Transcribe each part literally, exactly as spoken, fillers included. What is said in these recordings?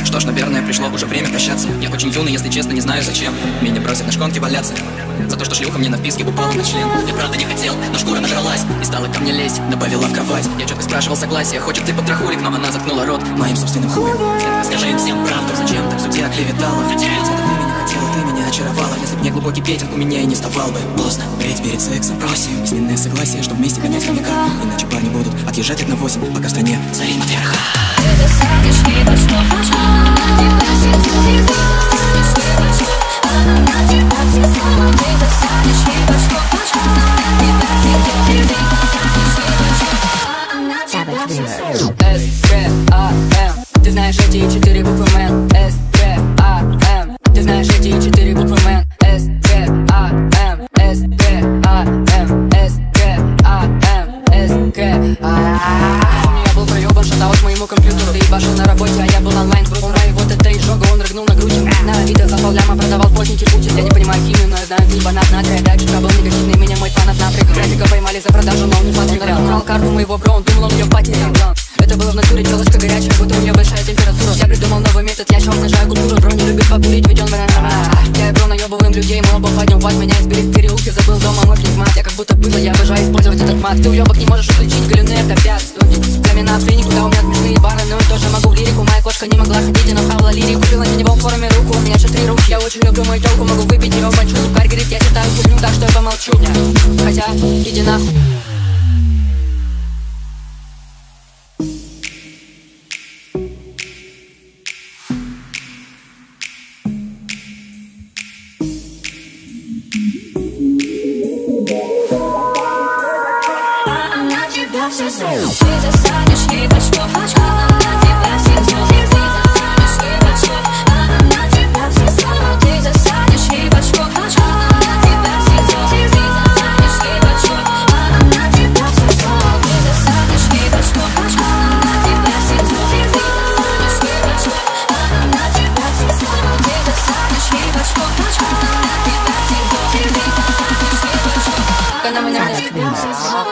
Что ж, наверное, пришло уже время прощаться. Я очень юный, если честно, не знаю зачем меня бросят на шконке валяться. За то, что шлюха мне на вписке упала на член. Я правда не хотел, но шкура нажралась и стала ко мне лезть, добавила в кровать. Я четко спрашивал согласия, хочет ты потрахулик, но она заткнула рот моим собственным хуем. Скажи им всем правду, зачем так в суде оклеветала? Ведь ты меня хотела, ты меня очаровала. Если б не глубокий петинг, у меня и не вставал бы. Поздно бреть перед сексом, просим письменное согласие, что вместе гонять хомяка. Иначе парни будут отъезжать от на восемь, пока в стране царит матриархат. Ты засадишь ей под что хочу, на тебя сидит нельзя. Она на тебя писала. Ты засадишь ей под что хочу, на тебя сидит нельзя. Она на тебя писала. С, К, А, М. Ты знаешь эти четыре буквы, мэн. С, К, А, М. Ты знаешь эти четыре буквы, мэн. С, К, А, М. С, К, А, М. С, К, А, М. С, К, А. Я был проебан, шатаут моему компьютеру. Ты ебашил на работе, а я был онлайн. Ура, и вот это изжога, он рыгнул на груди. На Авито за полляма продавал постники Путин. Я не понимаю химию, но я знаю глибанат натрия. Датчик был негативный, меня мой фанат напряг. Графика поймали за продажу, но он не потерял. Украл карту моего бро, он думал, он ее потерял. Это было в натуре, телочка горячая, будто у нее большая температура. Я придумал новый метод, я щел снижаю культуру. Бро не любит покурить, ведь он я и бро наебываем людей, мы оба поднем вать. Меня избили в переулке, забыл дома мой флегмат. Я как будто было, я обожаю использовать этот мат. Ты уебок не можешь отличить галюны от опят. Камена в клинику, да у меня смешные бары, но я тоже могу в лирику. Моя кошка не могла ходить, но хавала лирику. Купила на него в форуме руку, у меня же три руки. Я очень люблю мою телку, могу выпить ее мочу. Зубкарь говорит, я читаю хуйню, так что я помолчу. Хотя, иди нахуй. Ты засадишь ей под что хочу, на тебя сидит нельзя. Засадишь ей под что, она на тебя писала. Ты засадишь ей под что хочу, на тебя сидит нельзя. Засадишь ей под что, она на тебя писала. Ты засадишь ей под что хочу, на тебя сидит нельзя. Засадишь ей под что, она на тебя писала. Ты засадишь ей под что хочу, на тебя сидит нельзя. Засадишь ей под что, она на тебя писала.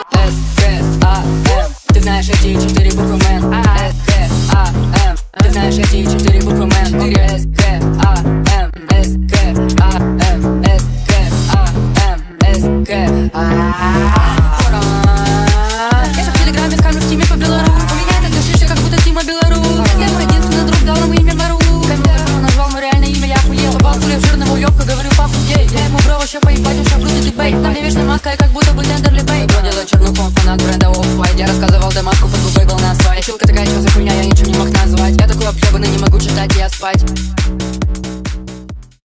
Ты знаешь эти четыре буквы, мэн. С, К, А, М. Ты знаешь эти четыре буквы, мэн. С, К, А, М. С, К, А, М. С, К, А, М. С, К, А. Я же в телеграме скажу в теме по белору. У меня это дышишься, как будто Тима Белорус. Я мой единственный друг, дал нам имя Мару. Камера назвал мое реальное имя, я охуел. Попал пулей в жирного уёбка, говорю похудей. Я ему бро вообще поебать, уж обрутый ты бейт. На мне вечно маска, и как будто бы Тендерли Бэй. Бро делает чернуху, он фанат бренда Off-White. Я рассказывал дематку, под губой был на свай. Филка такая, что за хуйня, я ничего не мог назвать. Я такой объебанный, не могу читать, я спать.